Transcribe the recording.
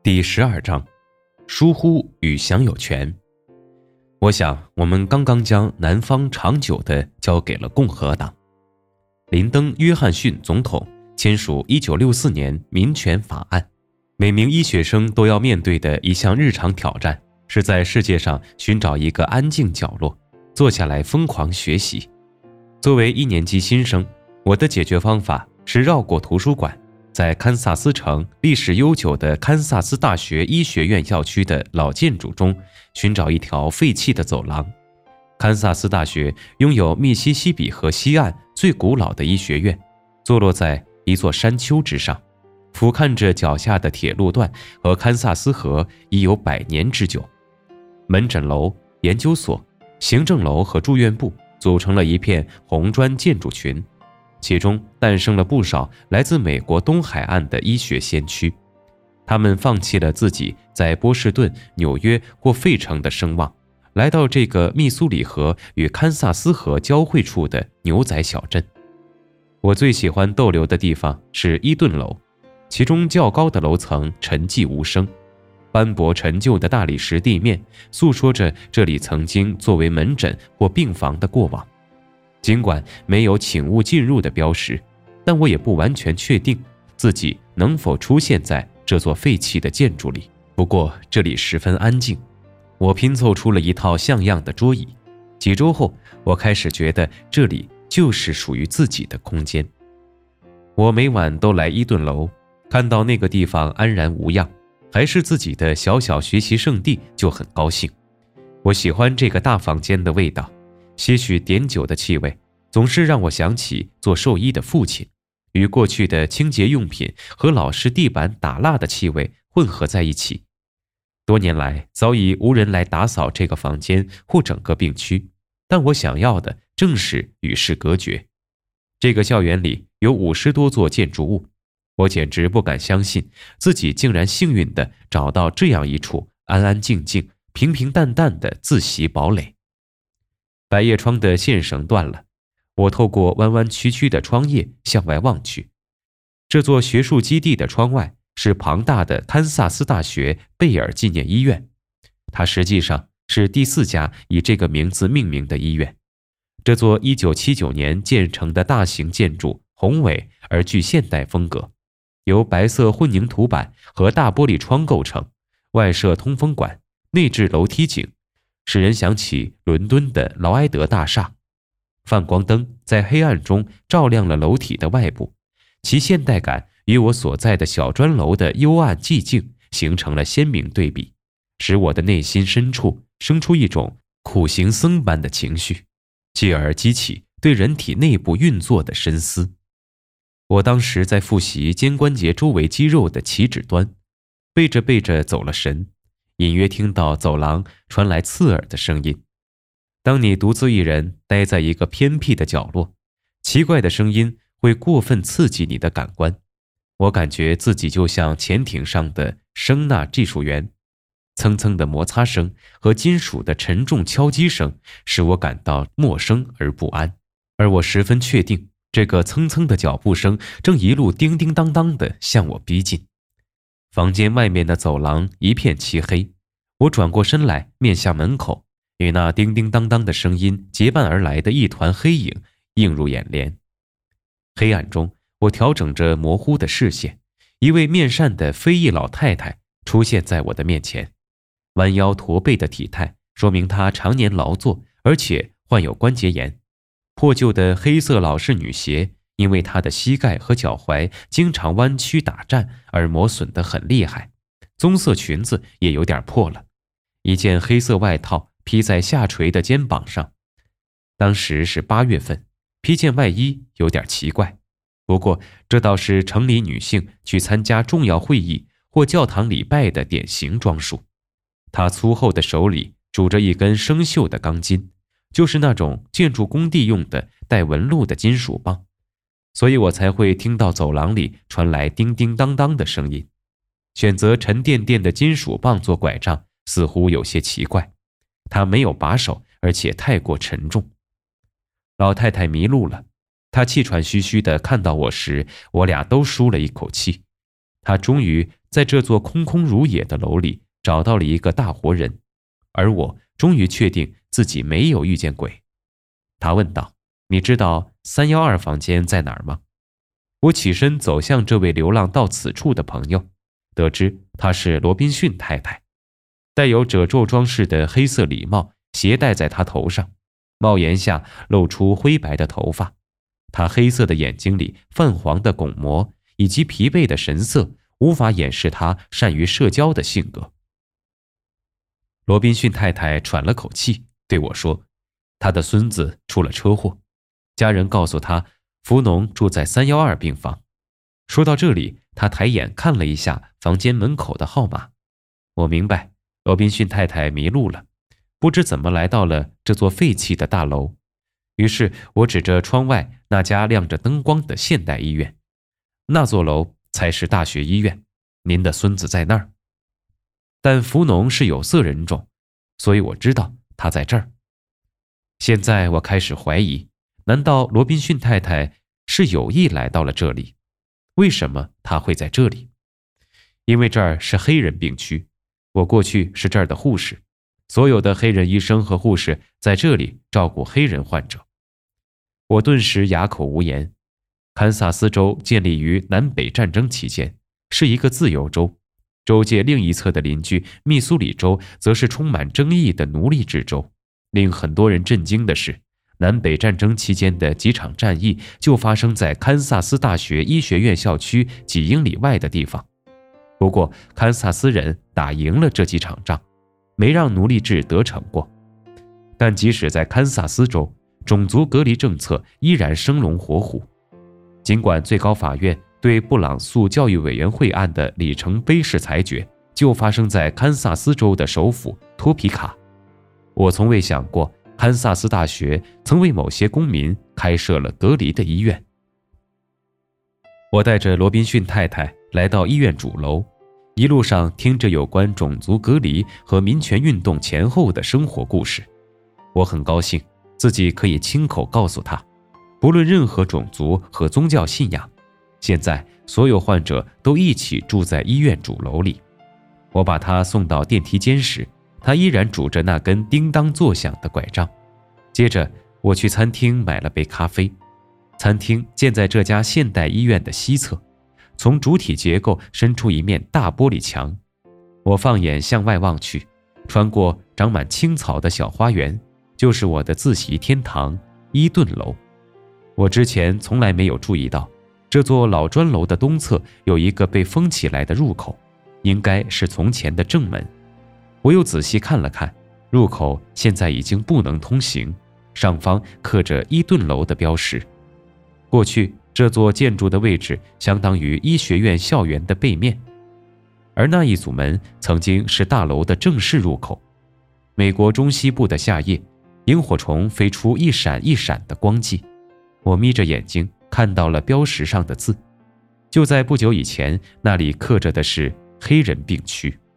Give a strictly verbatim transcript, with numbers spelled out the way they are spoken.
第十二章，疏忽与享有权。我想，我们刚刚将南方长久地交给了共和党。林登·约翰逊总统签署一九六四年民权法案，每名医学生都要面对的一项日常挑战，是在世界上寻找一个安静角落，坐下来疯狂学习。作为一年级新生，我的解决方法是绕过图书馆，在堪萨斯城历史悠久的堪萨斯大学医学院校区的老建筑中寻找一条废弃的走廊。堪萨斯大学拥有密西西比河西岸最古老的医学院，坐落在一座山丘之上，俯瞰着脚下的铁路段和堪萨斯河已有百年之久。门诊楼、研究所、行政楼和住院部组成了一片红砖建筑群，其中诞生了不少来自美国东海岸的医学先驱。他们放弃了自己在波士顿、纽约或费城的声望，来到这个密苏里河与堪萨斯河交汇处的牛仔小镇。我最喜欢逗留的地方是伊顿楼，其中较高的楼层沉寂无声，斑驳陈旧的大理石地面诉说着这里曾经作为门诊或病房的过往。尽管没有请勿进入的标识，但我也不完全确定自己能否出现在这座废弃的建筑里。不过这里十分安静，我拼凑出了一套像样的桌椅。几周后，我开始觉得这里就是属于自己的空间。我每晚都来伊顿楼，看到那个地方安然无恙，还是自己的小小学习圣地，就很高兴。我喜欢这个大房间的味道，些许碘酒的气味总是让我想起做兽医的父亲，与过去的清洁用品和老式地板打蜡的气味混合在一起。多年来早已无人来打扫这个房间或整个病区，但我想要的正是与世隔绝。这个校园里有五十多座建筑物，我简直不敢相信自己竟然幸运地找到这样一处安安静静、平平淡淡的自习堡垒。百叶窗的线绳断了，我透过弯弯曲曲的窗叶向外望去。这座学术基地的窗外是庞大的堪萨斯大学贝尔纪念医院，它实际上是第四家以这个名字命名的医院。这座一九七九年建成的大型建筑宏伟而具现代风格，由白色混凝土板和大玻璃窗构成，外设通风管，内置楼梯井，使人想起伦敦的劳埃德大厦。泛光灯在黑暗中照亮了楼体的外部，其现代感与我所在的小砖楼的幽暗寂静形成了鲜明对比，使我的内心深处生出一种苦行僧般的情绪，继而激起对人体内部运作的深思。我当时在复习肩关节周围肌肉的起止端，背着背着走了神，隐约听到走廊传来刺耳的声音。当你独自一人待在一个偏僻的角落，奇怪的声音会过分刺激你的感官。我感觉自己就像潜艇上的声纳技术员，蹭蹭的摩擦声和金属的沉重敲击声使我感到陌生而不安，而我十分确定这个蹭蹭的脚步声正一路叮叮当当地向我逼近。房间外面的走廊一片漆黑，我转过身来面向门口，与那叮叮当当的声音结伴而来的一团黑影映入眼帘。黑暗中，我调整着模糊的视线，一位面善的非裔老太太出现在我的面前。弯腰驼背的体态说明她常年劳作，而且患有关节炎。破旧的黑色老式女鞋因为她的膝盖和脚踝经常弯曲打颤而磨损得很厉害，棕色裙子也有点破了，一件黑色外套披在下垂的肩膀上。当时是八月份，披件外衣有点奇怪，不过这倒是城里女性去参加重要会议或教堂礼拜的典型装束。她粗厚的手里拄着一根生锈的钢筋，就是那种建筑工地用的带纹路的金属棒，所以我才会听到走廊里传来叮叮当当的声音。选择沉甸甸的金属棒做拐杖似乎有些奇怪，它没有把手，而且太过沉重。老太太迷路了，她气喘吁吁地看到我时，我俩都舒了一口气。 他终于在这座空空如也的楼里找到了一个大活人，而我终于确定自己没有遇见鬼。他问道：你知道三一二房间在哪儿吗？我起身走向这位流浪到此处的朋友，得知她是罗宾逊太太。带有褶皱装饰的黑色礼帽斜戴在她头上，帽檐下露出灰白的头发。她黑色的眼睛里泛黄的拱膜以及疲惫的神色无法掩饰她善于社交的性格。罗宾逊太太喘了口气对我说，他的孙子出了车祸，家人告诉他福农住在三一二病房。说到这里，他抬眼看了一下房间门口的号码。我明白罗宾逊太太迷路了，不知怎么来到了这座废弃的大楼。于是我指着窗外那家亮着灯光的现代医院，那座楼才是大学医院，您的孙子在那儿。但福农是有色人种，所以我知道他在这儿。现在我开始怀疑，难道罗宾逊太太是有意来到了这里？为什么她会在这里？因为这儿是黑人病区，我过去是这儿的护士，所有的黑人医生和护士在这里照顾黑人患者。我顿时哑口无言。堪萨斯州建立于南北战争期间，是一个自由州。州界另一侧的邻居密苏里州则是充满争议的奴隶制州。令很多人震惊的是，南北战争期间的几场战役就发生在堪萨斯大学医学院校区几英里外的地方。不过堪萨斯人打赢了这几场仗，没让奴隶制得逞过。但即使在堪萨斯州，种族隔离政策依然生龙活虎。尽管最高法院对布朗诉教育委员会案的里程碑式裁决就发生在堪萨斯州的首府托皮卡，我从未想过堪萨斯大学曾为某些公民开设了隔离的医院。我带着罗宾逊太太来到医院主楼，一路上听着有关种族隔离和民权运动前后的生活故事。我很高兴自己可以亲口告诉她，不论任何种族和宗教信仰，现在所有患者都一起住在医院主楼里。我把她送到电梯间时，她依然拄着那根叮当作响的拐杖。接着我去餐厅买了杯咖啡。餐厅建在这家现代医院的西侧，从主体结构伸出一面大玻璃墙。我放眼向外望去，穿过长满青草的小花园，就是我的自习天堂伊顿楼。我之前从来没有注意到，这座老砖楼的东侧有一个被封起来的入口，应该是从前的正门。我又仔细看了看，入口现在已经不能通行，上方刻着伊顿楼的标识。过去这座建筑的位置相当于医学院校园的背面，而那一组门曾经是大楼的正式入口。美国中西部的夏夜，萤火虫飞出一闪一闪的光迹，我眯着眼睛看到了标识上的字。就在不久以前，那里刻着的是黑人病区。